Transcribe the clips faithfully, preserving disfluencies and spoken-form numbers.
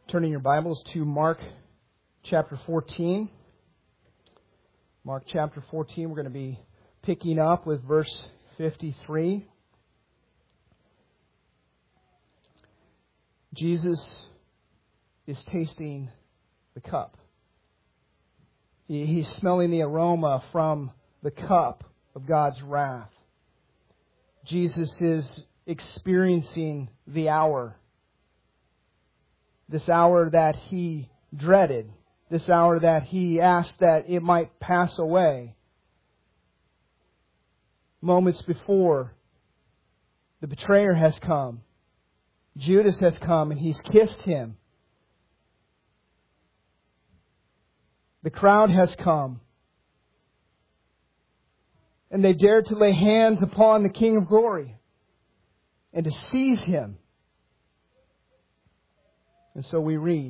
Turning your Bibles to Mark chapter fourteen. Mark chapter fourteen, we're going to be picking up with verse fifty-three. Jesus is tasting the cup. He, he's smelling the aroma from the cup of God's wrath. Jesus is experiencing the hour. This hour that he dreaded. This hour that he asked that it might pass away. Moments before, the betrayer has come. Judas has come and he's kissed him. The crowd has come. And they dared to lay hands upon the King of Glory and to seize him. And so we read,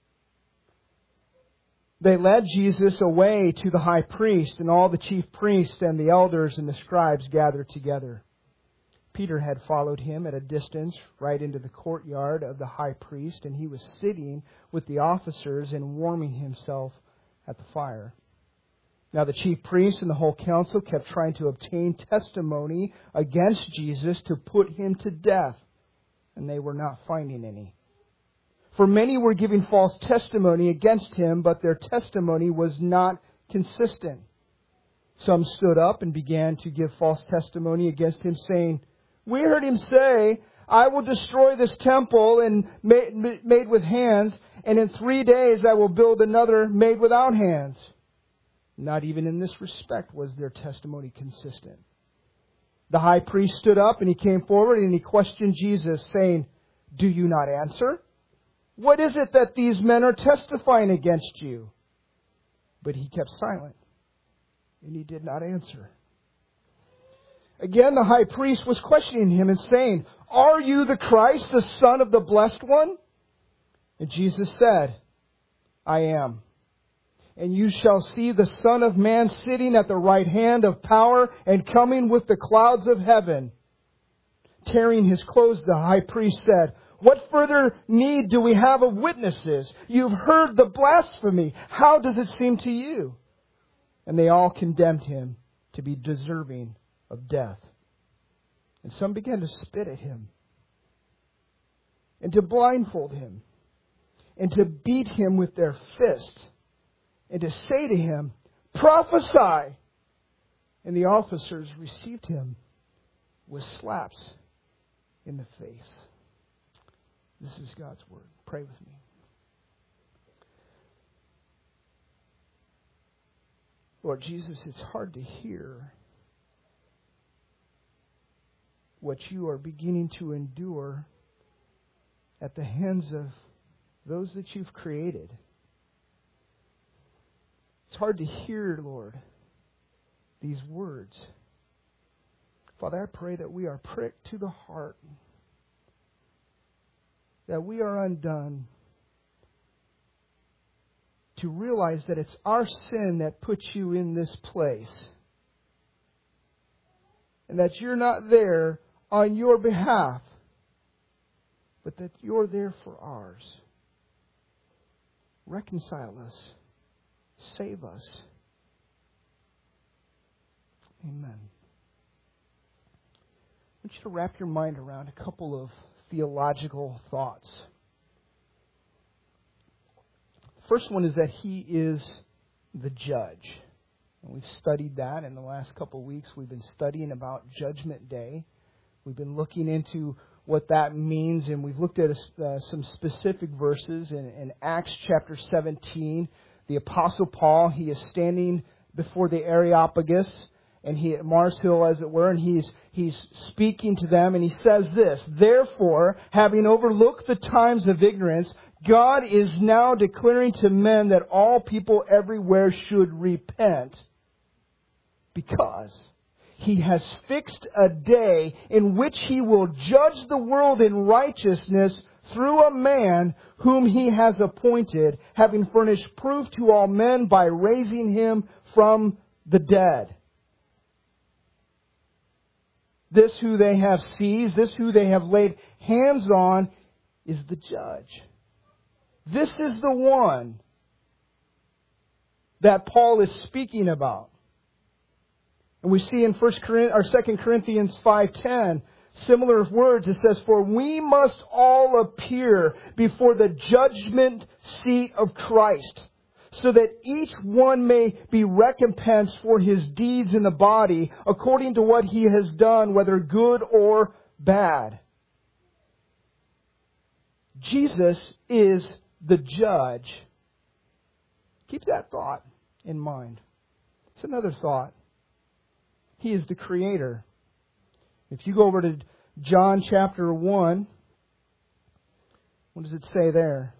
they led Jesus away to the high priest, and all the chief priests and the elders and the scribes gathered together. Peter had followed him at a distance right into the courtyard of the high priest, and he was sitting with the officers and warming himself at the fire. Now the chief priests and the whole council kept trying to obtain testimony against Jesus to put him to death, and they were not finding any. For many were giving false testimony against him, but their testimony was not consistent. Some stood up and began to give false testimony against him, saying, "We heard him say, 'I will destroy this temple and made with hands, and in three days I will build another made without hands.'" Not even in this respect was their testimony consistent. The high priest stood up and he came forward and he questioned Jesus, saying, "Do you not answer? What is it that these men are testifying against you?" But he kept silent, and he did not answer. Again, the high priest was questioning him and saying, "Are you the Christ, the Son of the Blessed One?" And Jesus said, "I am. And you shall see the Son of Man sitting at the right hand of power and coming with the clouds of heaven." Tearing his clothes, the high priest said, "What further need do we have of witnesses? You've heard the blasphemy. How does it seem to you?" And they all condemned him to be deserving of death. And some began to spit at him, and to blindfold him, and to beat him with their fists, and to say to him, "Prophesy!" And the officers received him with slaps in the face. This is God's Word. Pray with me. Lord Jesus, it's hard to hear what you are beginning to endure at the hands of those that you've created. It's hard to hear, Lord, these words. Father, I pray that we are pricked to the heart, that we are undone, to realize that it's our sin that puts you in this place, and that you're not there on your behalf, but that you're there for ours. Reconcile us. Save us. Amen. I want you to wrap your mind around a couple of theological thoughts. The first one is that He is the judge. And we've studied that in the last couple of weeks. We've been studying about Judgment Day. We've been looking into what that means, and we've looked at uh, some specific verses in, in Acts chapter seventeen. The Apostle Paul, he is standing before the Areopagus, and he at Mars Hill, as it were, and he's he's speaking to them, and he says this: "Therefore, having overlooked the times of ignorance, God is now declaring to men that all people everywhere should repent, because He has fixed a day in which He will judge the world in righteousness through a man whom He has appointed, having furnished proof to all men by raising Him from the dead. This who they have seized, this who they have laid hands on, is the judge." This is the one that Paul is speaking about. And we see in First Corinthians, or Second Corinthians five ten, similar words. It says, "For we must all appear before the judgment seat of Christ, so that each one may be recompensed for his deeds in the body, according to what he has done, whether good or bad." Jesus is the judge. Keep that thought in mind. It's another thought. He is the Creator. If you go over to John chapter one, what does it say there?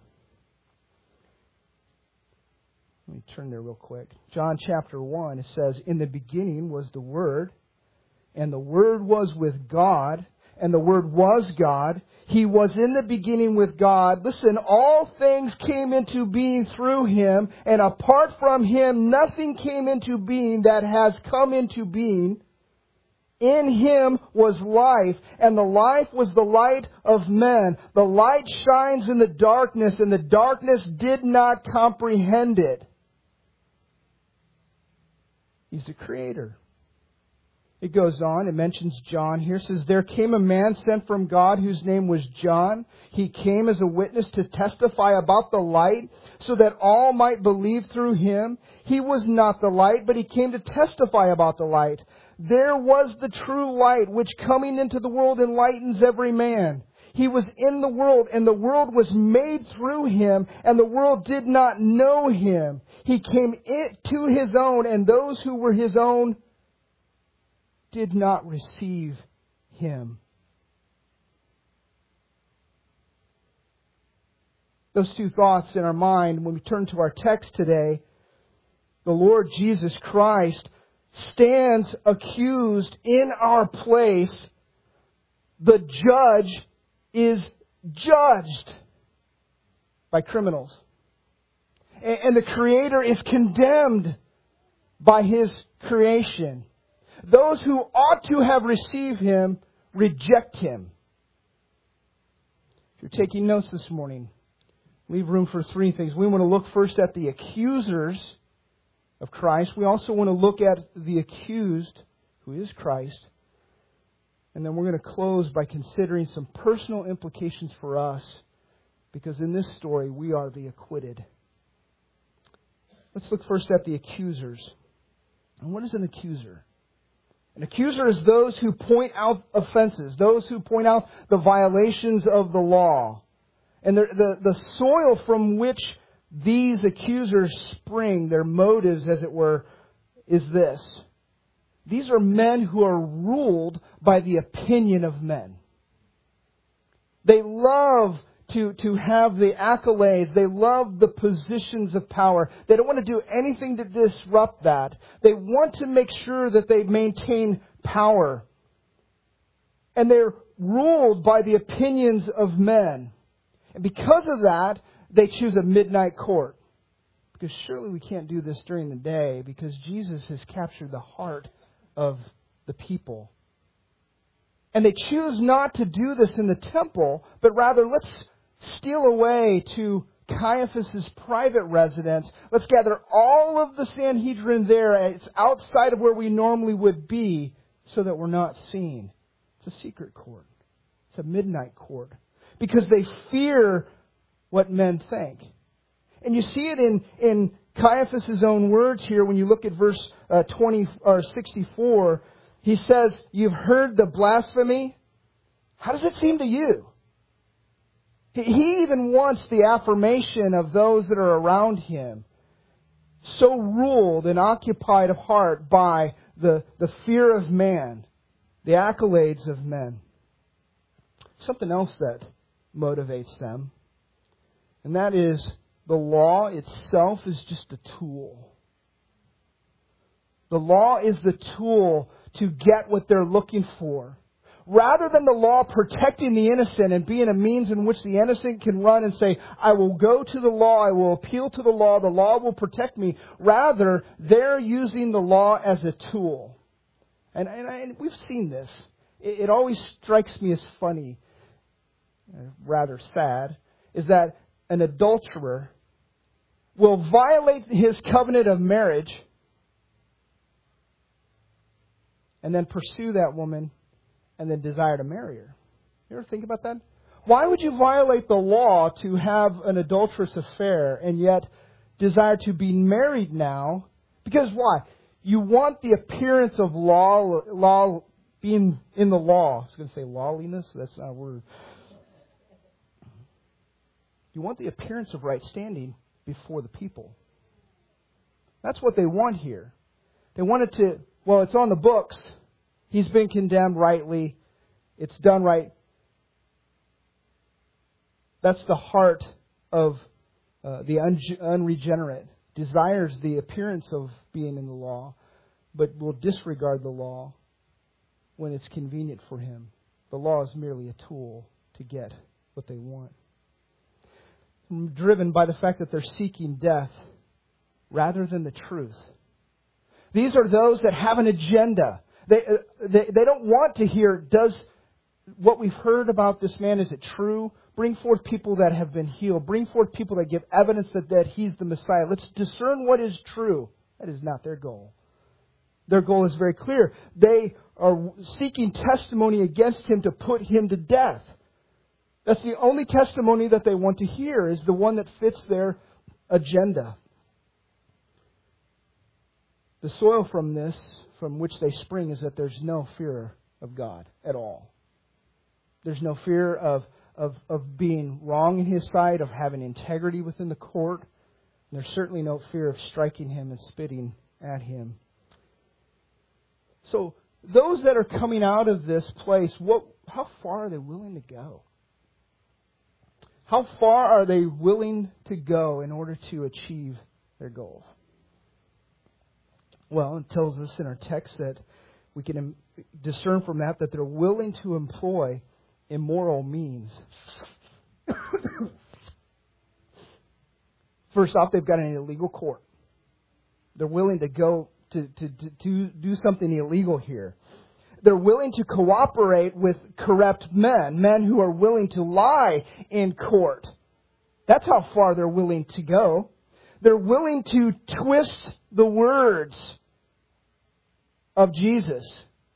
Let me turn there real quick. John chapter one, it says, "In the beginning was the Word, and the Word was with God, and the Word was God. He was in the beginning with God." Listen, all things came into being through Him, and apart from Him, nothing came into being that has come into being. In Him was life, and the life was the light of men. The light shines in the darkness, and the darkness did not comprehend it. He's the Creator. It goes on, it mentions John here. It says, "There came a man sent from God whose name was John. He came as a witness to testify about the light, so that all might believe through him. He was not the light, but he came to testify about the light. There was the true light, which coming into the world enlightens every man. He was in the world, and the world was made through Him, and the world did not know Him. He came to His own, and those who were His own did not receive Him." Those two thoughts in our mind, when we turn to our text today, the Lord Jesus Christ stands accused in our place. The judge is judged by criminals. And the Creator is condemned by His creation. Those who ought to have received Him reject Him. If you're taking notes this morning, leave room for three things. We want to look first at the accusers of Christ. We also want to look at the accused, who is Christ. And then we're going to close by considering some personal implications for us, because in this story we are the acquitted. Let's look first at the accusers. And what is an accuser? An accuser is those who point out offenses, those who point out the violations of the law. And the, the, the soil from which these accusers spring, their motives, as it were, is this. These are men who are ruled by the opinion of men. They love to, to have the accolades. They love the positions of power. They don't want to do anything to disrupt that. They want to make sure that they maintain power. And they're ruled by the opinions of men. And because of that, they choose a midnight court. Because surely we can't do this during the day, because Jesus has captured the heart of the people. And they choose not to do this in the temple, but rather let's steal away to Caiaphas' private residence. Let's gather all of the Sanhedrin there. It's outside of where we normally would be, so that we're not seen. It's a secret court. It's a midnight court. Because they fear what men think. And you see it in, in Caiaphas' own words here when you look at verse uh, twenty or sixty-four. He says, "You've heard the blasphemy. How does it seem to you?" He, he even wants the affirmation of those that are around him. So ruled and occupied of heart by the, the fear of man, the accolades of men. Something else that motivates them, and that is the law itself is just a tool. The law is the tool to get what they're looking for. Rather than the law protecting the innocent and being a means in which the innocent can run and say, "I will go to the law, I will appeal to the law, the law will protect me." Rather, they're using the law as a tool. And, and, and we've seen this. It, it always strikes me as funny, rather sad, is that an adulterer, will violate his covenant of marriage and then pursue that woman and then desire to marry her. You ever think about that? Why would you violate the law to have an adulterous affair and yet desire to be married now? Because why? You want the appearance of law, law being in the law. I was going to say lawliness. That's not a word. You want the appearance of right standing before the people. That's what they want here. They want it to, well, it's on the books. He's been condemned rightly. It's done right. That's the heart of uh, the un- unregenerate. Desires the appearance of being in the law, but will disregard the law when it's convenient for him. The law is merely a tool to get what they want. Driven by the fact that they're seeking death rather than the truth. These are those that have an agenda. They, uh, they, they don't want to hear, does what we've heard about this man, is it true? Bring forth people that have been healed. Bring forth people that give evidence that, that he's the Messiah. Let's discern what is true. That is not their goal. Their goal is very clear. They are seeking testimony against him to put him to death. That's the only testimony that they want to hear, is the one that fits their agenda. The soil from this, from which they spring, is that there's no fear of God at all. There's no fear of, of, of being wrong in His sight, of having integrity within the court. And there's certainly no fear of striking him and spitting at him. So those that are coming out of this place, what, how far are they willing to go? How far are they willing to go in order to achieve their goals? Well, it tells us in our text that we can discern from that that they're willing to employ immoral means. First off, they've got an illegal court. They're willing to go to, to, to, to do something illegal here. They're willing to cooperate with corrupt men, men who are willing to lie in court. That's how far they're willing to go. They're willing to twist the words of Jesus.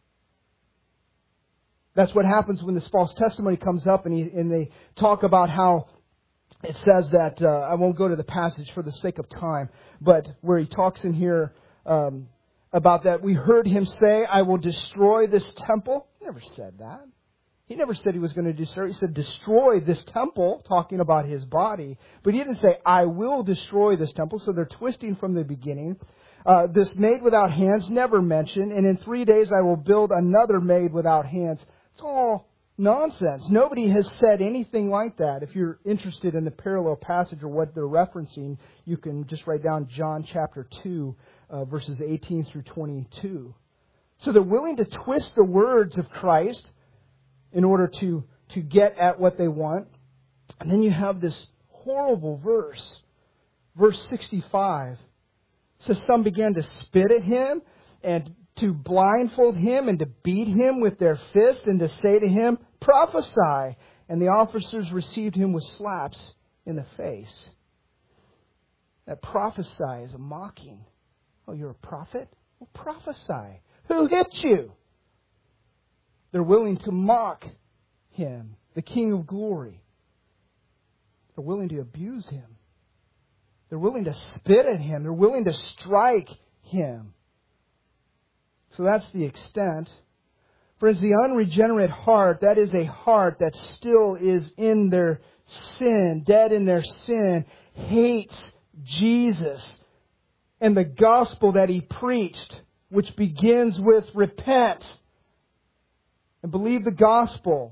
That's what happens when this false testimony comes up and, he, and they talk about how it says that, uh, I won't go to the passage for the sake of time, but where he talks in here um, about that, we heard him say, I will destroy this temple. He never said that. He never said he was going to destroy. He said, destroy this temple, talking about his body. But he didn't say, I will destroy this temple. So they're twisting from the beginning. Uh, this made without hands, never mentioned. And in three days I will build another made without hands. It's all nonsense. Nobody has said anything like that. If you're interested in the parallel passage or what they're referencing, you can just write down John chapter two, uh, verses eighteen through twenty-two. So they're willing to twist the words of Christ in order to, to get at what they want. And then you have this horrible verse, verse sixty-five. It says, some began to spit at him and to blindfold him and to beat him with their fists and to say to him, prophesy. And the officers received him with slaps in the face. That prophesy is a mocking. Oh, you're a prophet? Well, prophesy. Who hit you? They're willing to mock him, the King of glory. They're willing to abuse him. They're willing to spit at him. They're willing to strike him. So that's the extent. Friends, the unregenerate heart, that is a heart that still is in their sin, dead in their sin, hates Jesus and the gospel that He preached, which begins with repent and believe the gospel.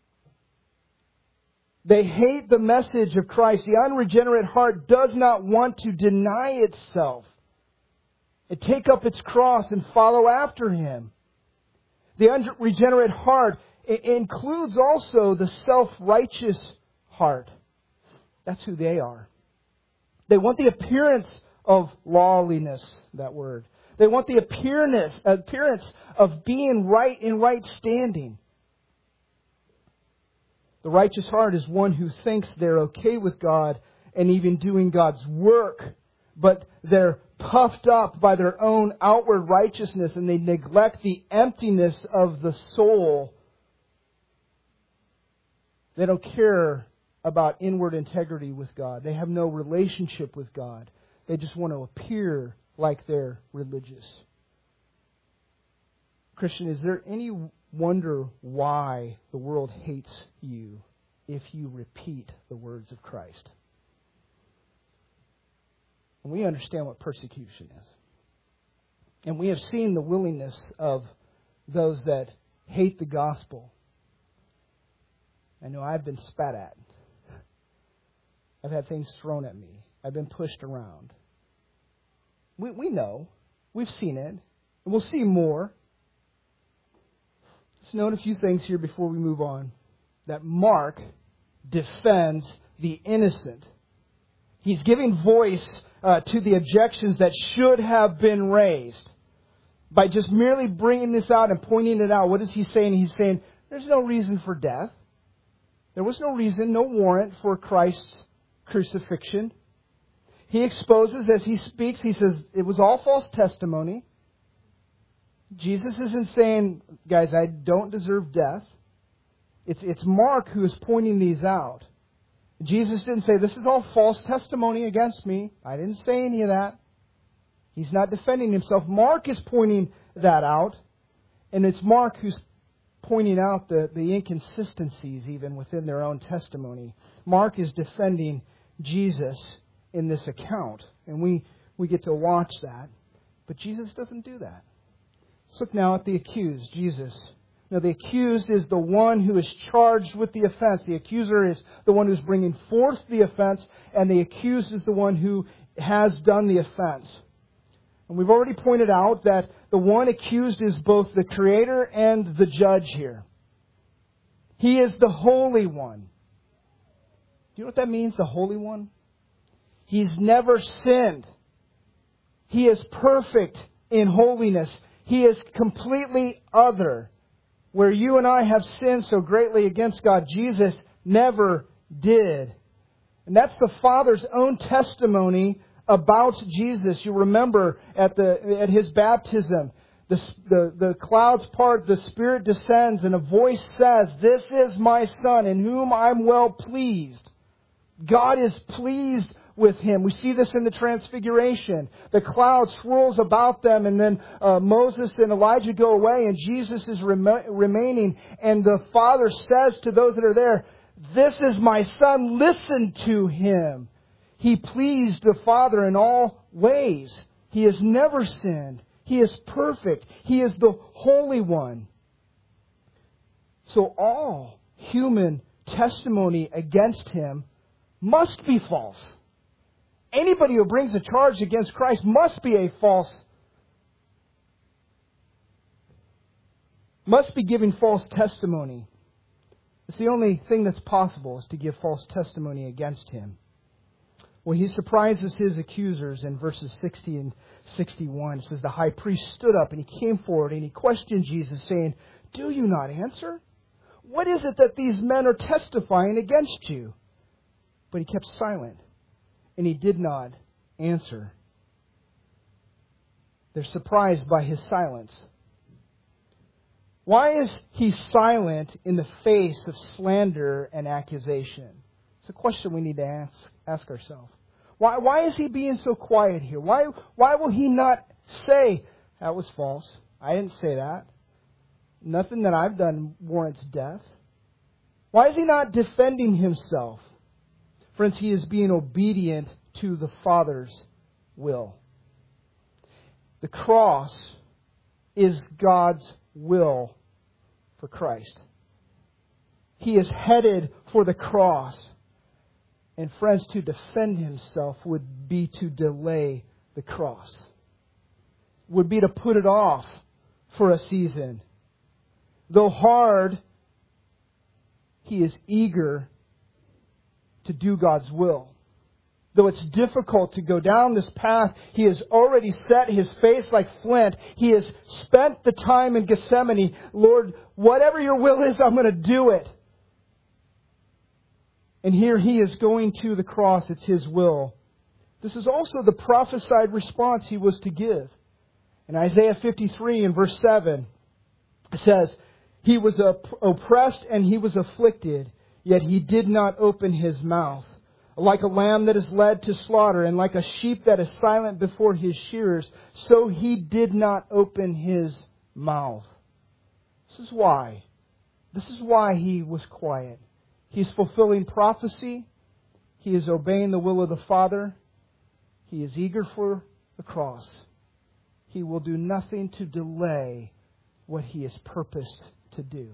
They hate the message of Christ. The unregenerate heart does not want to deny itself and take up its cross and follow after Him. The unregenerate heart includes also the self-righteous heart. That's who they are. They want the appearance of lawliness, that word. They want the appearance, appearance of being right in right standing. The righteous heart is one who thinks they're okay with God and even doing God's work, but they're puffed up by their own outward righteousness and they neglect the emptiness of the soul. They don't care about inward integrity with God. They have no relationship with God. They just want to appear like they're religious. Christian, is there any wonder why the world hates you if you repeat the words of Christ? And we understand what persecution is. And we have seen the willingness of those that hate the gospel. I know I've been spat at. I've had things thrown at me. I've been pushed around. We we know. We've seen it. And we'll see more. Let's note a few things here before we move on. That Mark defends the innocent. He's giving voice uh, to the objections that should have been raised. By just merely bringing this out and pointing it out, what is he saying? He's saying there's no reason for death. There was no reason, no warrant for Christ's crucifixion. He exposes as he speaks, he says it was all false testimony. Jesus isn't saying, guys, I don't deserve death. It's, it's Mark who is pointing these out. Jesus didn't say, this is all false testimony against me. I didn't say any of that. He's not defending himself. Mark is pointing that out. And it's Mark who's pointing out the, the inconsistencies even within their own testimony. Mark is defending Jesus in this account. And we, we get to watch that. But Jesus doesn't do that. Let's look now at the accused, Jesus. Now, the accused is the one who is charged with the offense. The accuser is the one who's bringing forth the offense, and the accused is the one who has done the offense. And we've already pointed out that the one accused is both the Creator and the judge here. He is the Holy One. Do you know what that means, the Holy One? He's never sinned. He is perfect in holiness. He is completely other. Where you and I have sinned so greatly against God, Jesus never did. And that's the Father's own testimony about Jesus. You remember at the at His baptism, the, the, the clouds part, the Spirit descends, and a voice says, "This is my Son, in whom I'm well pleased." God is pleased with Him. We see this in the Transfiguration. The cloud swirls about them, and then uh, Moses and Elijah go away, and Jesus is rem- remaining. And the Father says to those that are there, "This is my Son, listen to Him." He pleased the Father in all ways. He has never sinned. He is perfect. He is the Holy One. So all human testimony against Him must be false. Anybody who brings a charge against Christ must be a false, must be giving false testimony. It's the only thing that's possible is to give false testimony against Him. Well, He surprises His accusers in verses sixty and sixty-one. It says, the high priest stood up and he came forward and he questioned Jesus, saying, "Do you not answer? What is it that these men are testifying against you?" But He kept silent. And He did not answer. They're surprised by His silence. Why is He silent in the face of slander and accusation? It's a question we need to ask, ask ourselves. Why, why is He being so quiet here? Why, why will He not say, "That was false. I didn't say that. Nothing that I've done warrants death"? Why is He not defending Himself? Friends, He is being obedient to the Father's will. The cross is God's will for Christ. He is headed for the cross. And friends, to defend Himself would be to delay the cross. Would be to put it off for a season. Though hard, He is eager to do God's will. Though it's difficult to go down this path, He has already set His face like flint. He has spent the time in Gethsemane. "Lord, whatever Your will is, I'm going to do it." And here he is going to the cross. It's his will. This is also the prophesied response he was to give. In Isaiah fifty-three in verse seven, it says, He was oppressed and he was afflicted, yet he did not open his mouth. Like a lamb that is led to slaughter, and like a sheep that is silent before his shearers, so he did not open his mouth. This is why. This is why he was quiet. He's fulfilling prophecy. He is obeying the will of the Father. He is eager for the cross. He will do nothing to delay what he has purposed to do.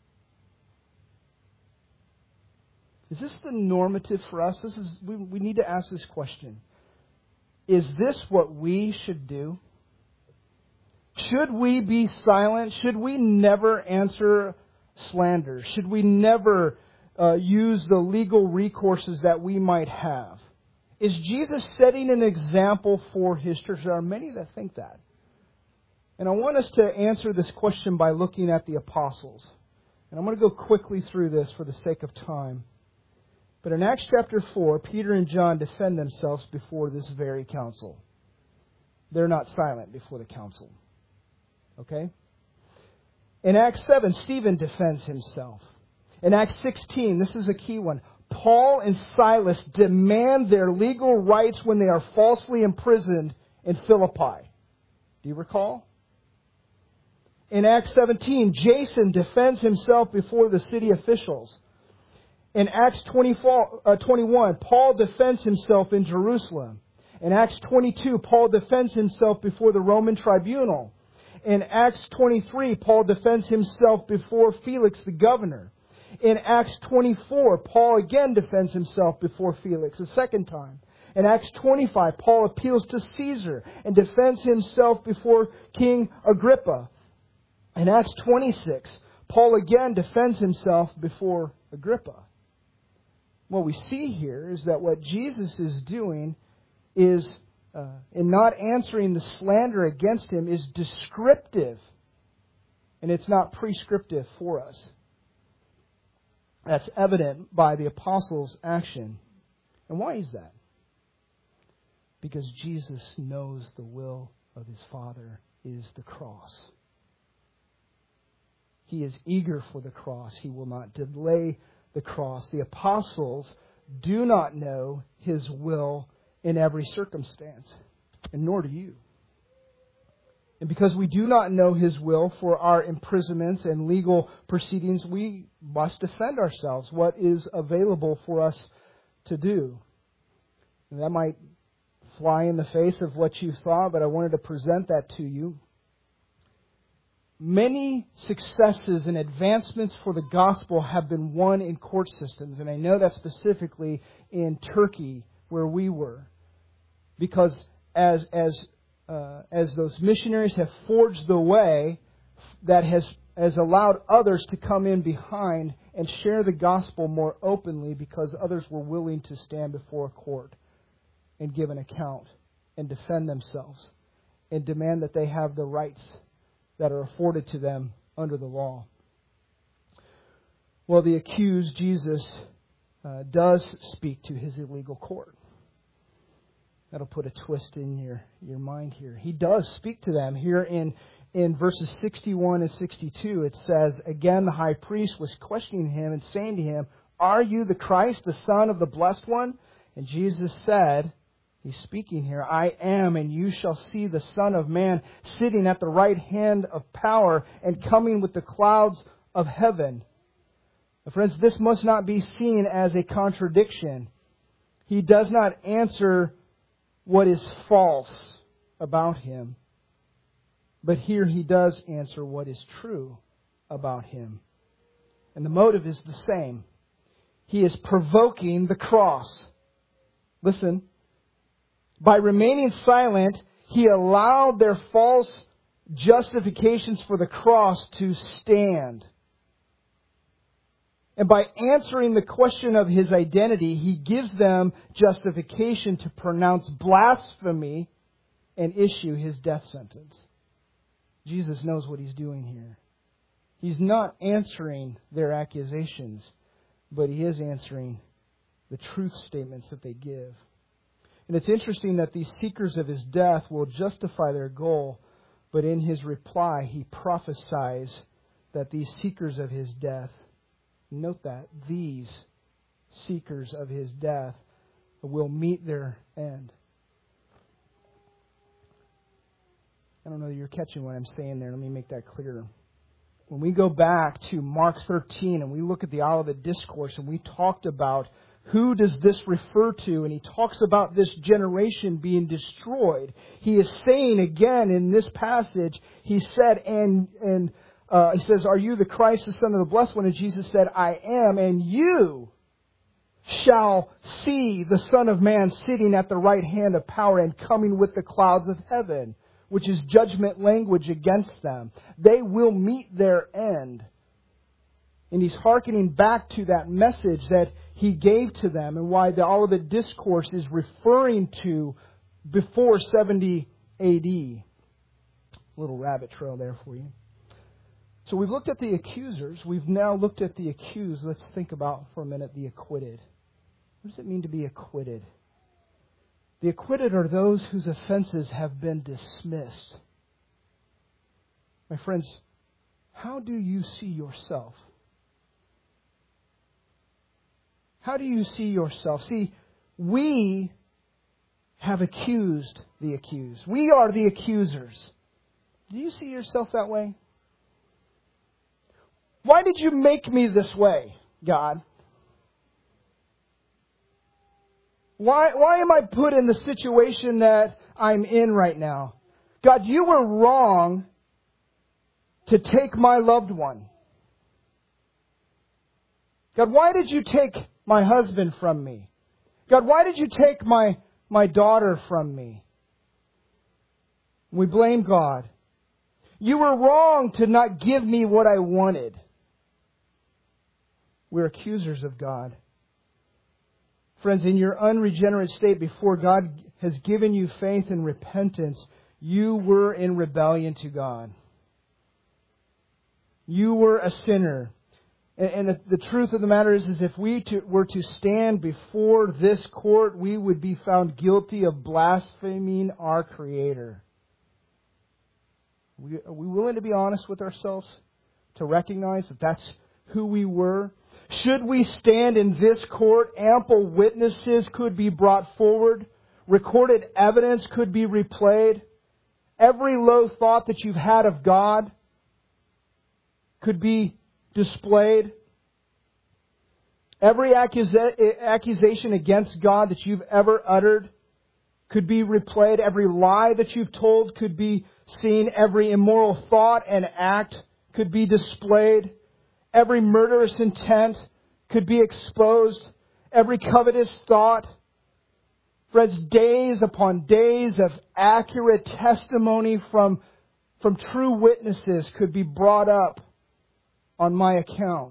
Is this the normative for us? This is we, we need to ask this question. Is this what we should do? Should we be silent? Should we never answer slander? Should we never uh, use the legal recourses that we might have? Is Jesus setting an example for His church? There are many that think that. And I want us to answer this question by looking at the apostles. And I'm going to go quickly through this for the sake of time. But in Acts chapter four, Peter and John defend themselves before this very council. They're not silent before the council. Okay? In Acts seven, Stephen defends himself. In Acts sixteen, this is a key one. Paul and Silas demand their legal rights when they are falsely imprisoned in Philippi. Do you recall? In Acts seventeen, Jason defends himself before the city officials. In Acts twenty-one, Paul defends himself in Jerusalem. In Acts twenty-two, Paul defends himself before the Roman tribunal. In Acts twenty-three, Paul defends himself before Felix the governor. In Acts twenty-four, Paul again defends himself before Felix a second time. In Acts twenty-five, Paul appeals to Caesar and defends himself before King Agrippa. In Acts twenty-six, Paul again defends himself before Agrippa. What we see here is that what Jesus is doing is, uh, in not answering the slander against him, is descriptive. And it's not prescriptive for us. That's evident by the apostles' action. And why is that? Because Jesus knows the will of His Father is the cross. He is eager for the cross. He will not delay the cross. The apostles do not know His will in every circumstance, and nor do you. And because we do not know His will for our imprisonments and legal proceedings, we must defend ourselves, what is available for us to do. And that might fly in the face of what you thought, but I wanted to present that to you. Many successes and advancements for the gospel have been won in court systems. And I know that specifically in Turkey, where we were. Because as as uh, as those missionaries have forged the way, that has, has allowed others to come in behind and share the gospel more openly, because others were willing to stand before a court and give an account and defend themselves and demand that they have the rights that are afforded to them under the law. Well, the accused, Jesus, uh, does speak to his illegal court. That'll put a twist in your, your mind here. He does speak to them. Here in, in verses sixty-one and sixty-two, it says, Again, the high priest was questioning him and saying to him, Are you the Christ, the Son of the Blessed One? And Jesus said, He's speaking here, I am, and you shall see the Son of Man sitting at the right hand of power and coming with the clouds of heaven. Now, friends, this must not be seen as a contradiction. He does not answer what is false about Him. But here He does answer what is true about Him. And the motive is the same. He is provoking the cross. Listen. By remaining silent, He allowed their false justifications for the cross to stand. And by answering the question of His identity, He gives them justification to pronounce blasphemy and issue His death sentence. Jesus knows what He's doing here. He's not answering their accusations, but He is answering the truth statements that they give. And it's interesting that these seekers of his death will justify their goal, but in his reply, he prophesies that these seekers of his death, note that, these seekers of his death will meet their end. I don't know that you're catching what I'm saying there. Let me make that clearer. When we go back to Mark thirteen and we look at the Olivet Discourse and we talked about who does this refer to, and he talks about this generation being destroyed, he is saying again in this passage, he said, and and uh, he says, "Are you the Christ, the Son of the Blessed One?" And Jesus said, "I am, and you shall see the Son of Man sitting at the right hand of power and coming with the clouds of heaven," which is judgment language against them. They will meet their end. And he's hearkening back to that message that he gave to them and why the Olivet Discourse is referring to before seventy A D. Little rabbit trail there for you. So we've looked at the accusers. We've now looked at the accused. Let's think about for a minute the acquitted. What does it mean to be acquitted? The acquitted are those whose offenses have been dismissed. My friends, how do you see yourself? How do you see yourself? See, we have accused the accused. We are the accusers. Do you see yourself that way? Why did you make me this way, God? Why, why am I put in the situation that I'm in right now? God, you were wrong to take my loved one. God, why did you take my husband from me? God, why did you take my, my daughter from me? We blame God. You were wrong to not give me what I wanted. We're accusers of God. Friends, in your unregenerate state, before God has given you faith and repentance, you were in rebellion to God. You were a sinner. And, and the, the truth of the matter is, is if we to, were to stand before this court, we would be found guilty of blaspheming our Creator. We, are we willing to be honest with ourselves? To recognize that that's who we were? Should we stand in this court, ample witnesses could be brought forward. Recorded evidence could be replayed. Every low thought that you've had of God could be displayed. Every accusa- accusation against God that you've ever uttered could be replayed. Every lie that you've told could be seen. Every immoral thought and act could be displayed. Every murderous intent could be exposed. Every covetous thought. Friends, days upon days of accurate testimony from, from true witnesses could be brought up on my account.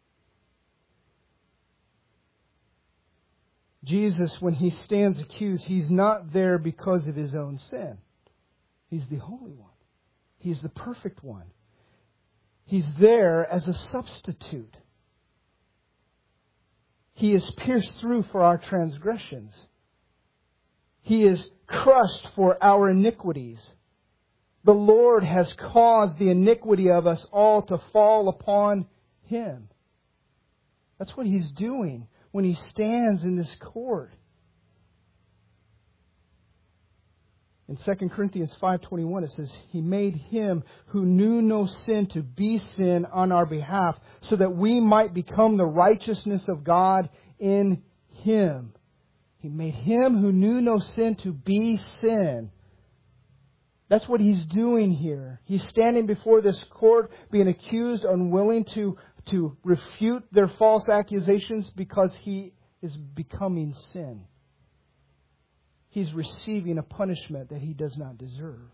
Jesus, when He stands accused, He's not there because of His own sin. He's the Holy One. He's the perfect one. He's there as a substitute. He is pierced through for our transgressions. He is crushed for our iniquities. The Lord has caused the iniquity of us all to fall upon Him. That's what He's doing when He stands in this court. In Second Corinthians five twenty-one it says, He made Him who knew no sin to be sin on our behalf, so that we might become the righteousness of God in Him. He made Him who knew no sin to be sin. That's what He's doing here. He's standing before this court, being accused, unwilling to, to refute their false accusations because He is becoming sin. He's receiving a punishment that He does not deserve.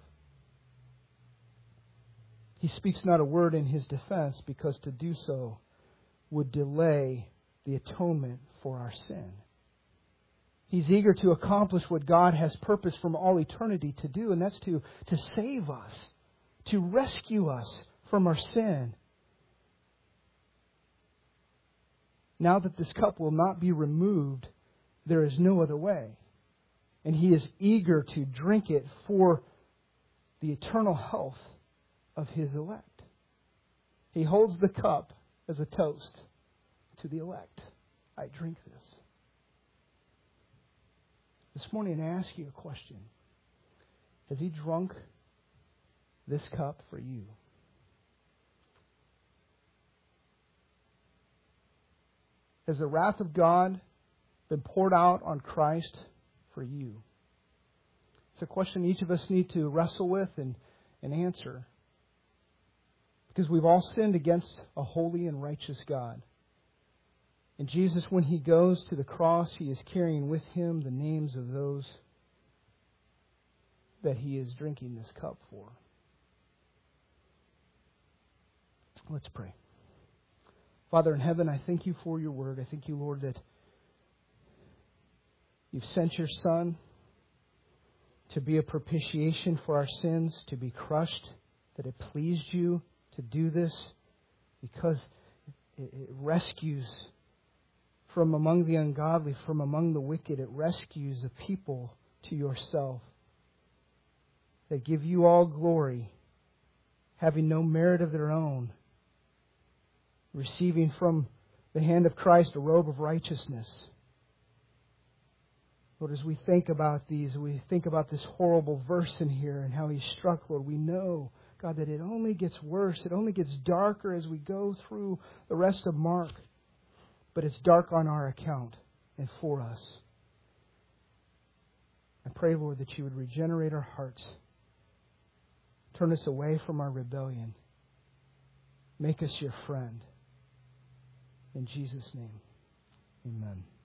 He speaks not a word in His defense because to do so would delay the atonement for our sin. He's eager to accomplish what God has purposed from all eternity to do, and that's to, to save us, to rescue us from our sin. Now that this cup will not be removed, there is no other way. And He is eager to drink it for the eternal health of His elect. He holds the cup as a toast to the elect. I drink this. This morning I ask you a question. Has He drunk this cup for you? Has the wrath of God been poured out on Christ for you? It's a question each of us need to wrestle with and, and answer. Because we've all sinned against a holy and righteous God. And Jesus, when He goes to the cross, He is carrying with Him the names of those that He is drinking this cup for. Let's pray. Father in heaven, I thank You for Your word. I thank You, Lord, that You've sent Your Son to be a propitiation for our sins, to be crushed, that it pleased You to do this because it rescues from among the ungodly, from among the wicked. It rescues a people to Yourself that give You all glory, having no merit of their own, receiving from the hand of Christ a robe of righteousness. Lord, as we think about these, we think about this horrible verse in here and how He's struck, Lord, we know, God, that it only gets worse. It only gets darker as we go through the rest of Mark. But it's dark on our account and for us. I pray, Lord, that You would regenerate our hearts. Turn us away from our rebellion. Make us Your friend. In Jesus' name, amen.